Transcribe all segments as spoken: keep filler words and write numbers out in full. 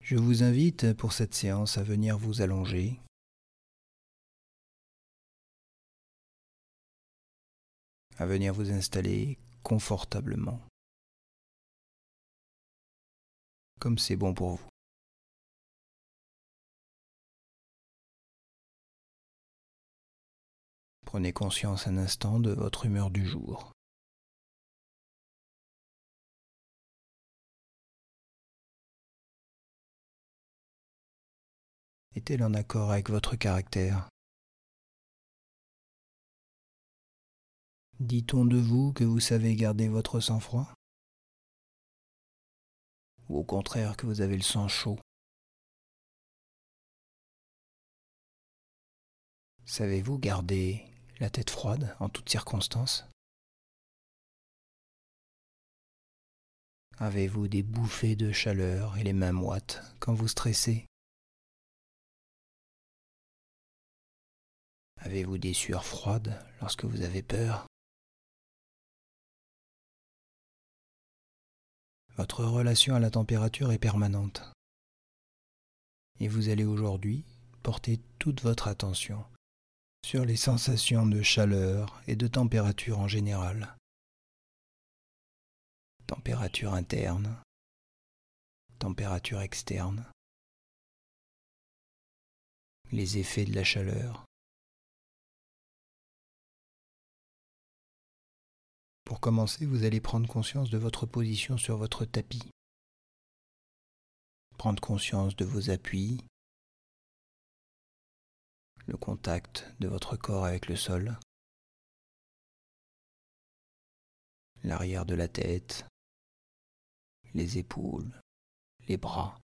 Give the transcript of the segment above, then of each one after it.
Je vous invite pour cette séance à venir vous allonger, à venir vous installer confortablement, comme c'est bon pour vous. Prenez conscience un instant de votre humeur du jour. Est-elle en accord avec votre caractère? Dit-on de vous que vous savez garder votre sang-froid? Ou au contraire que vous avez le sang chaud? Savez-vous garder la tête froide en toutes circonstances? Avez-vous des bouffées de chaleur et les mains moites quand vous stressez? Avez-vous des sueurs froides lorsque vous avez peur? Votre relation à la température est permanente. Et vous allez aujourd'hui porter toute votre attention sur les sensations de chaleur et de température en général. Température interne, température externe, les effets de la chaleur. Pour commencer, vous allez prendre conscience de votre position sur votre tapis. Prendre conscience de vos appuis, le contact de votre corps avec le sol, l'arrière de la tête, les épaules, les bras,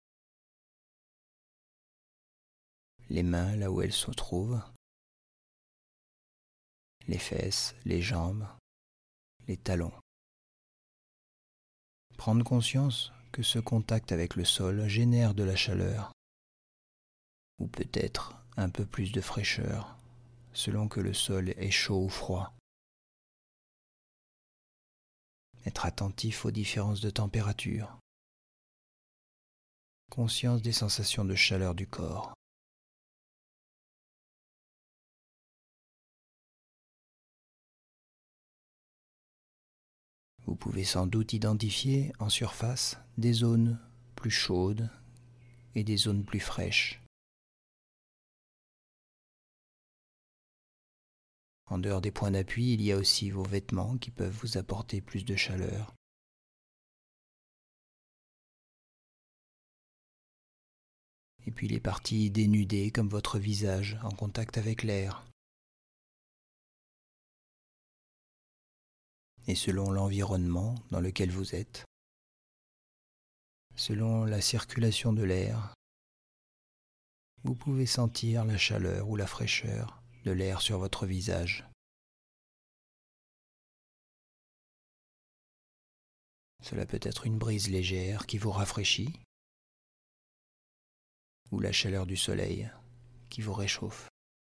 les mains là où elles se trouvent, les fesses, les jambes, les talons. Prendre conscience que ce contact avec le sol génère de la chaleur, ou peut-être un peu plus de fraîcheur, selon que le sol est chaud ou froid. Être attentif aux différences de température. Conscience des sensations de chaleur du corps. Vous pouvez sans doute identifier en surface des zones plus chaudes et des zones plus fraîches. En dehors des points d'appui, il y a aussi vos vêtements qui peuvent vous apporter plus de chaleur. Et puis les parties dénudées comme votre visage en contact avec l'air. Et selon l'environnement dans lequel vous êtes, selon la circulation de l'air, vous pouvez sentir la chaleur ou la fraîcheur de l'air sur votre visage. Cela peut être une brise légère qui vous rafraîchit, ou la chaleur du soleil qui vous réchauffe.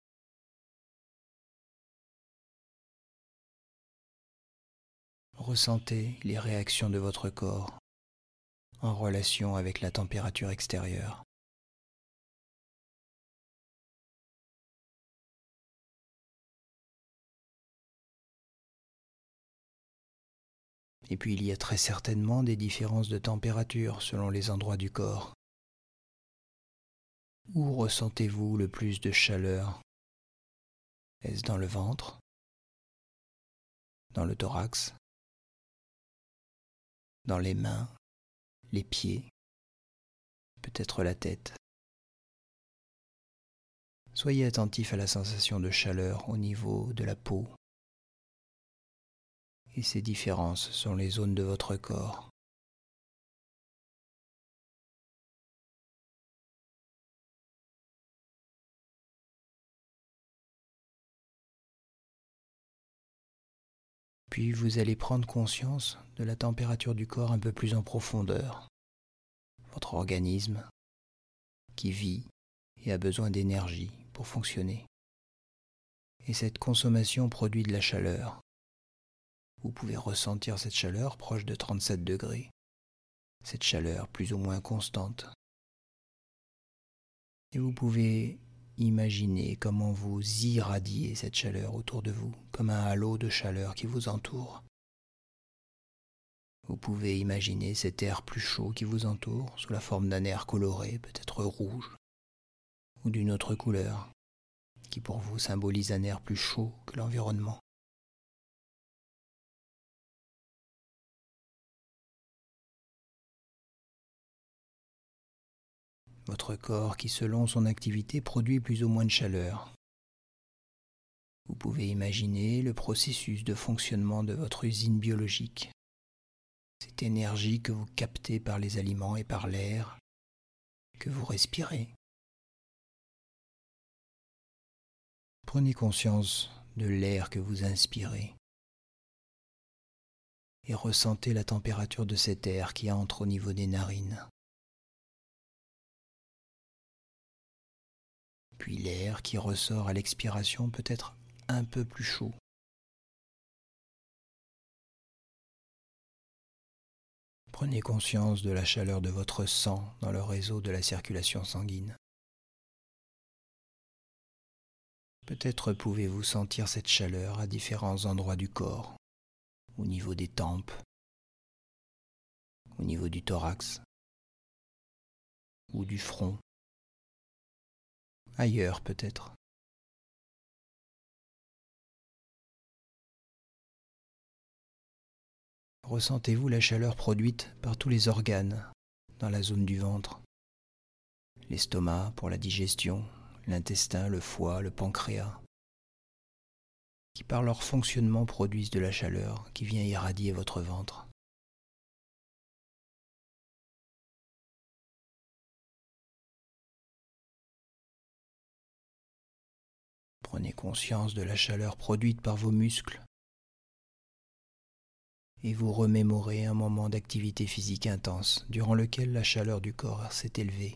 Ressentez les réactions de votre corps en relation avec la température extérieure. Et puis il y a très certainement des différences de température selon les endroits du corps. Où ressentez-vous le plus de chaleur? Est-ce dans le ventre? Dans le thorax? Dans les mains? Les pieds? Peut-être la tête? Soyez attentif à la sensation de chaleur au niveau de la peau. Et ces différences sont les zones de votre corps. Puis vous allez prendre conscience de la température du corps un peu plus en profondeur. Votre organisme qui vit et a besoin d'énergie pour fonctionner. Et cette consommation produit de la chaleur. Vous pouvez ressentir cette chaleur proche de trente-sept degrés. Cette chaleur plus ou moins constante Et vous pouvez imaginer comment vous irradiez cette chaleur autour de vous, comme un halo de chaleur qui vous entoure. Vous pouvez imaginer cet air plus chaud qui vous entoure, sous la forme d'un air coloré, peut-être rouge, ou d'une autre couleur, qui pour vous symbolise un air plus chaud que l'environnement. Votre corps qui, selon son activité, produit plus ou moins de chaleur. Vous pouvez imaginer le processus de fonctionnement de votre usine biologique. Cette énergie que vous captez par les aliments et par l'air que vous respirez. Prenez conscience de l'air que vous inspirez et ressentez la température de cet air qui entre au niveau des narines. Puis l'air qui ressort à l'expiration peut être un peu plus chaud. Prenez conscience de la chaleur de votre sang dans le réseau de la circulation sanguine. Peut-être pouvez-vous sentir cette chaleur à différents endroits du corps, au niveau des tempes, au niveau du thorax ou du front, ailleurs peut-être. Ressentez-vous la chaleur produite par tous les organes dans la zone du ventre, l'estomac pour la digestion, l'intestin, le foie, le pancréas, qui par leur fonctionnement produisent de la chaleur qui vient irradier votre ventre. Prenez conscience de la chaleur produite par vos muscles et vous remémorez un moment d'activité physique intense durant lequel la chaleur du corps s'est élevée.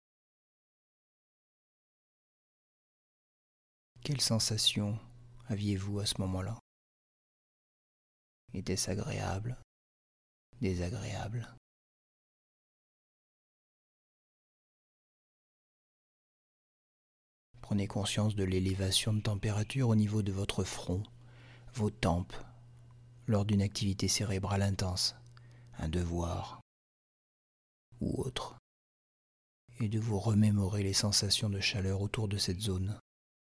Quelle sensation aviez-vous à ce moment-là? Était-ce agréable? Désagréable? Prenez conscience de l'élévation de température au niveau de votre front, vos tempes, lors d'une activité cérébrale intense, un devoir ou autre, et de vous remémorer les sensations de chaleur autour de cette zone.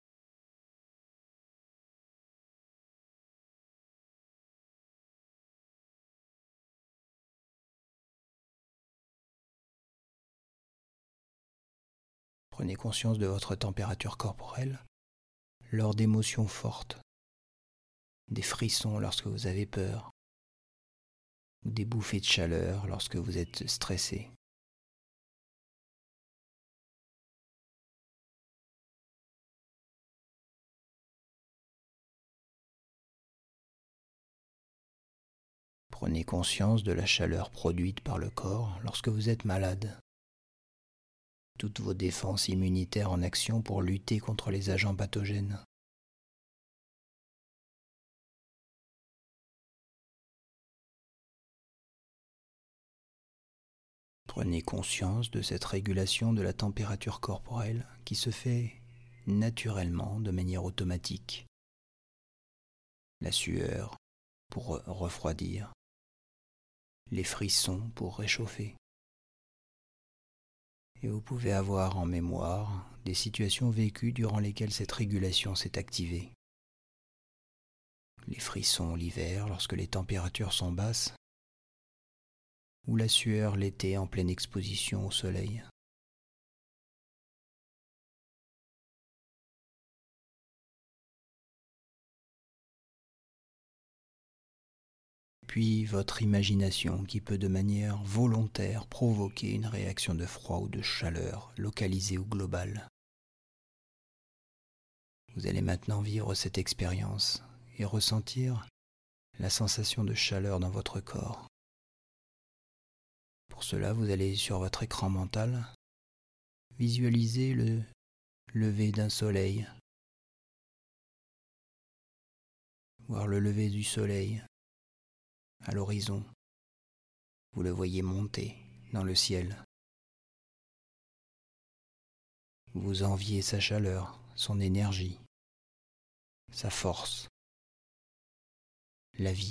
Prenez conscience de votre température corporelle lors d'émotions fortes, des frissons lorsque vous avez peur, ou des bouffées de chaleur lorsque vous êtes stressé. Prenez conscience de la chaleur produite par le corps lorsque vous êtes malade. Toutes vos défenses immunitaires en action pour lutter contre les agents pathogènes. Prenez conscience de cette régulation de la température corporelle qui se fait naturellement de manière automatique. La sueur pour refroidir, les frissons pour réchauffer. Et vous pouvez avoir en mémoire des situations vécues durant lesquelles cette régulation s'est activée. Les frissons l'hiver lorsque les températures sont basses, ou la sueur l'été en pleine exposition au soleil. Puis votre imagination qui peut de manière volontaire provoquer une réaction de froid ou de chaleur localisée ou globale. Vous allez maintenant vivre cette expérience et ressentir la sensation de chaleur dans votre corps. Pour cela, vous allez sur votre écran mental visualiser le lever d'un soleil, voir le lever du soleil à l'horizon. Vous le voyez monter dans le ciel. Vous enviez sa chaleur, son énergie, sa force, la vie.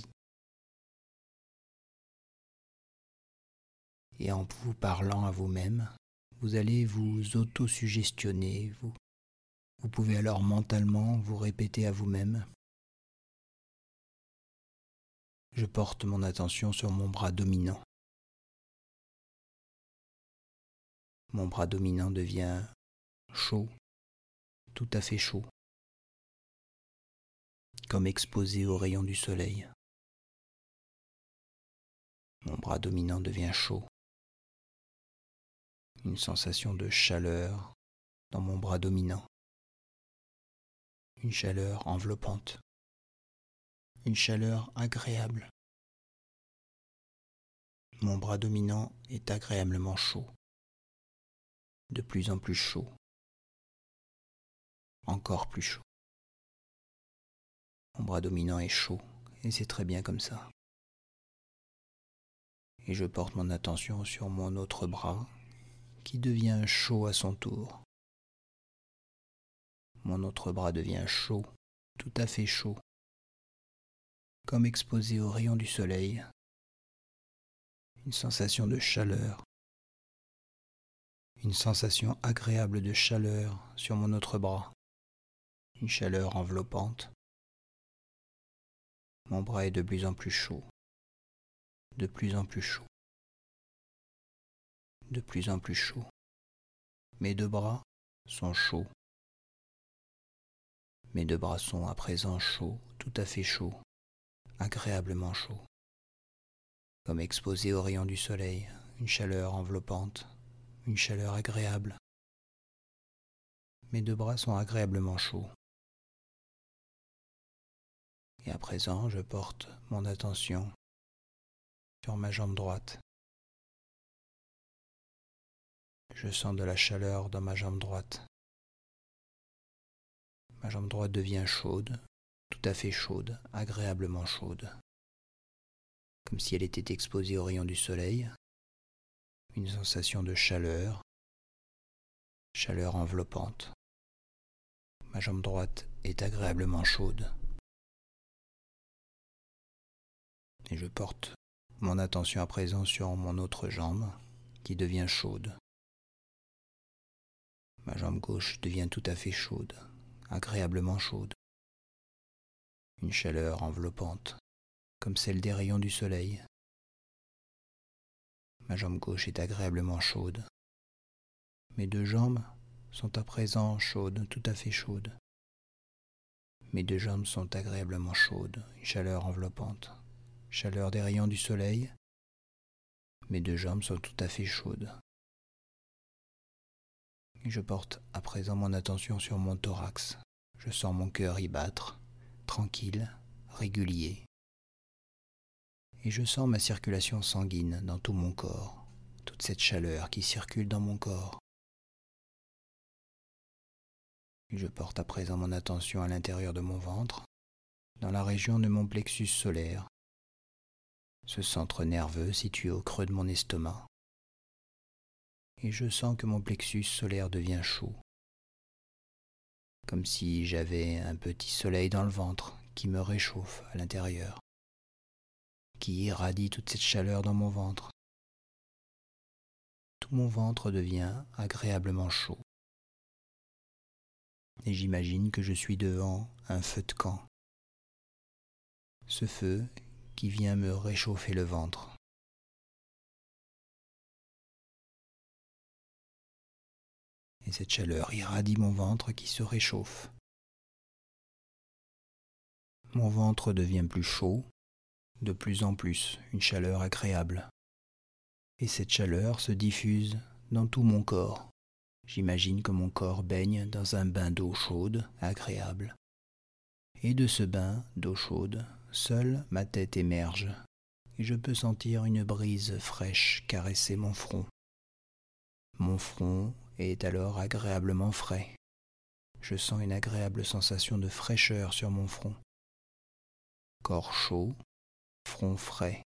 Et en vous parlant à vous-même, vous allez vous auto-suggestionner. Vous, vous pouvez alors mentalement vous répéter à vous-même: je porte mon attention sur mon bras dominant. Mon bras dominant devient chaud, tout à fait chaud, comme exposé aux rayons du soleil. Mon bras dominant devient chaud. Une sensation de chaleur dans mon bras dominant. Une chaleur enveloppante. Une chaleur agréable. Mon bras dominant est agréablement chaud. De plus en plus chaud. Encore plus chaud. Mon bras dominant est chaud, et c'est très bien comme ça. Et je porte mon attention sur mon autre bras, qui devient chaud à son tour. Mon autre bras devient chaud, tout à fait chaud, comme exposé aux rayons du soleil. Une sensation de chaleur, une sensation agréable de chaleur sur mon autre bras, une chaleur enveloppante. Mon bras est de plus en plus chaud, de plus en plus chaud, de plus en plus chaud. Mes deux bras sont chauds. Mes deux bras sont à présent chauds, tout à fait chauds, agréablement chauds, comme exposés aux rayons du soleil, une chaleur enveloppante, une chaleur agréable. Mes deux bras sont agréablement chauds. Et à présent, je porte mon attention sur ma jambe droite. Je sens de la chaleur dans ma jambe droite. Ma jambe droite devient chaude, tout à fait chaude, agréablement chaude, comme si elle était exposée aux rayons du soleil. Une sensation de chaleur, chaleur enveloppante. Ma jambe droite est agréablement chaude. Et je porte mon attention à présent sur mon autre jambe, qui devient chaude. Ma jambe gauche devient tout à fait chaude, agréablement chaude. Une chaleur enveloppante, comme celle des rayons du soleil. Ma jambe gauche est agréablement chaude. Mes deux jambes sont à présent chaudes, tout à fait chaudes. Mes deux jambes sont agréablement chaudes, une chaleur enveloppante. Chaleur des rayons du soleil. Mes deux jambes sont tout à fait chaudes. Et je porte à présent mon attention sur mon thorax. Je sens mon cœur y battre, tranquille, régulier. Et je sens ma circulation sanguine dans tout mon corps, toute cette chaleur qui circule dans mon corps. Et je porte à présent mon attention à l'intérieur de mon ventre, dans la région de mon plexus solaire, ce centre nerveux situé au creux de mon estomac. Et je sens que mon plexus solaire devient chaud, comme si j'avais un petit soleil dans le ventre qui me réchauffe à l'intérieur, qui irradie toute cette chaleur dans mon ventre. Tout mon ventre devient agréablement chaud. Et j'imagine que je suis devant un feu de camp. Ce feu qui vient me réchauffer le ventre. Et cette chaleur irradie mon ventre qui se réchauffe. Mon ventre devient plus chaud, de plus en plus, une chaleur agréable. Et cette chaleur se diffuse dans tout mon corps. J'imagine que mon corps baigne dans un bain d'eau chaude, agréable. Et de ce bain d'eau chaude, seule ma tête émerge, et je peux sentir une brise fraîche caresser mon front. Mon front est alors agréablement frais. Je sens une agréable sensation de fraîcheur sur mon front. Corps chaud, front frais.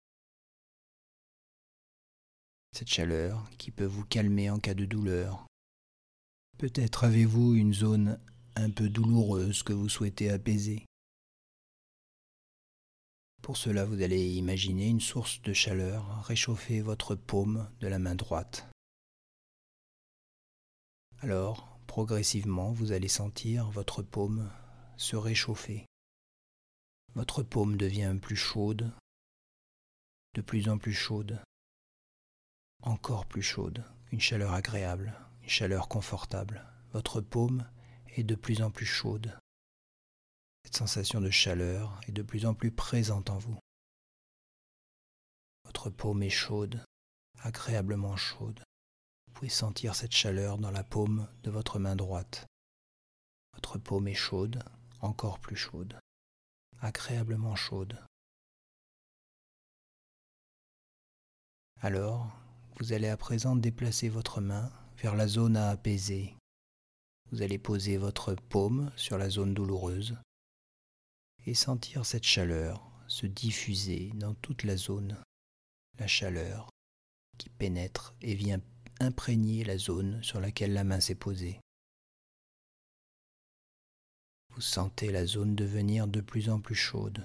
Cette chaleur qui peut vous calmer en cas de douleur, Peut-être avez-vous une zone un peu douloureuse que vous souhaitez apaiser. Pour cela, vous allez imaginer une source de chaleur réchauffer votre paume de la main droite. Alors, progressivement, vous allez sentir votre paume se réchauffer. Votre paume devient plus chaude, de plus en plus chaude, encore plus chaude, une chaleur agréable, une chaleur confortable. Votre paume est de plus en plus chaude. Cette sensation de chaleur est de plus en plus présente en vous. Votre paume est chaude, agréablement chaude. Vous pouvez sentir cette chaleur dans la paume de votre main droite. Votre paume est chaude, encore plus chaude, agréablement chaude. Alors, vous allez à présent déplacer votre main vers la zone à apaiser. Vous allez poser votre paume sur la zone douloureuse et sentir cette chaleur se diffuser dans toute la zone. La chaleur qui pénètre et vient imprégner la zone sur laquelle la main s'est posée. Vous sentez la zone devenir de plus en plus chaude.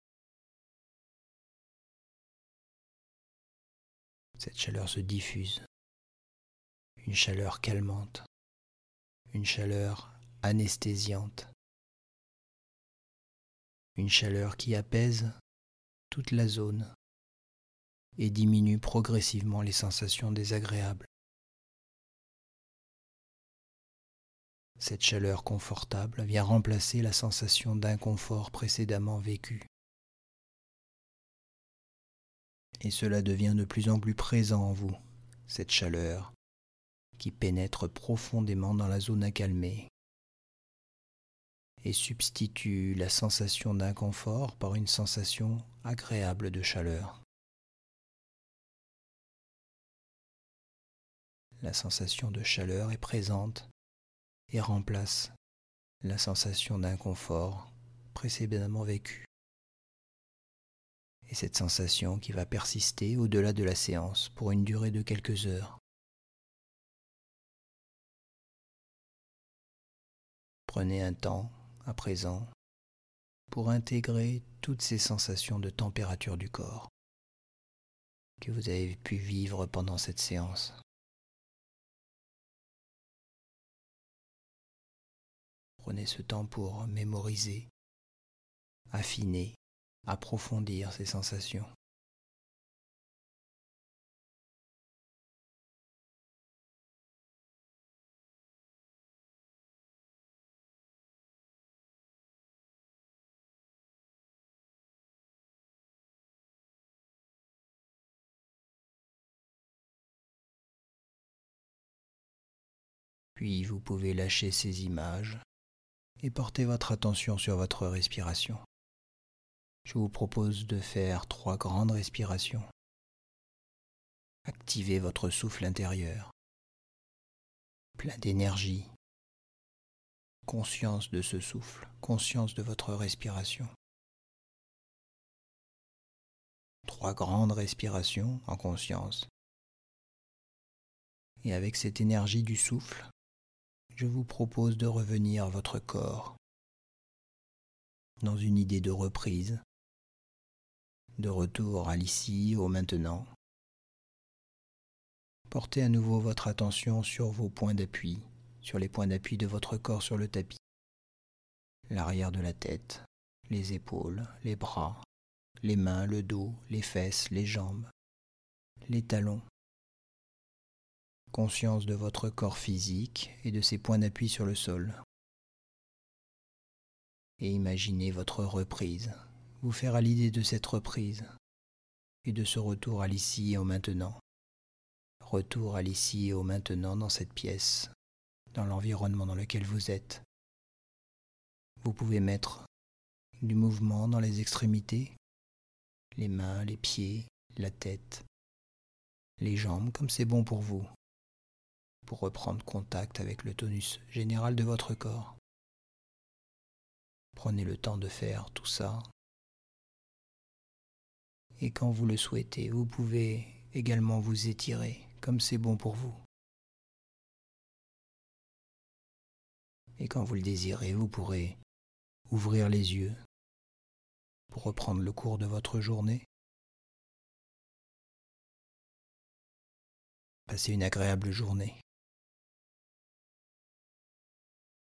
Cette chaleur se diffuse. Une chaleur calmante. Une chaleur anesthésiante. Une chaleur qui apaise toute la zone et diminue progressivement les sensations désagréables. Cette chaleur confortable vient remplacer la sensation d'inconfort précédemment vécue. Et cela devient de plus en plus présent en vous, cette chaleur qui pénètre profondément dans la zone accalmée et substitue la sensation d'inconfort par une sensation agréable de chaleur. La sensation de chaleur est présente et remplace la sensation d'inconfort précédemment vécue. Et cette sensation qui va persister au-delà de la séance pour une durée de quelques heures. Prenez un temps, à présent, pour intégrer toutes ces sensations de température du corps que vous avez pu vivre pendant cette séance. Prenez ce temps pour mémoriser, affiner, approfondir ces sensations. Puis vous pouvez lâcher ces images et porter votre attention sur votre respiration. Je vous propose de faire trois grandes respirations. Activez votre souffle intérieur, plein d'énergie. Conscience de ce souffle, conscience de votre respiration. Trois grandes respirations en conscience. Et avec cette énergie du souffle, je vous propose de revenir à votre corps dans une idée de reprise, de retour à l'ici, au maintenant. Portez à nouveau votre attention sur vos points d'appui, sur les points d'appui de votre corps sur le tapis. L'arrière de la tête, les épaules, les bras, les mains, le dos, les fesses, les jambes, les talons. Conscience de votre corps physique et de ses points d'appui sur le sol. Et imaginez votre reprise, vous faire à l'idée de cette reprise et de ce retour à l'ici et au maintenant. Retour à l'ici et au maintenant dans cette pièce, dans l'environnement dans lequel vous êtes. Vous pouvez mettre du mouvement dans les extrémités, les mains, les pieds, la tête, les jambes, comme c'est bon pour vous, pour reprendre contact avec le tonus général de votre corps. Prenez le temps de faire tout ça. Et quand vous le souhaitez, vous pouvez également vous étirer, comme c'est bon pour vous. Et quand vous le désirez, vous pourrez ouvrir les yeux pour reprendre le cours de votre journée. Passez une agréable journée.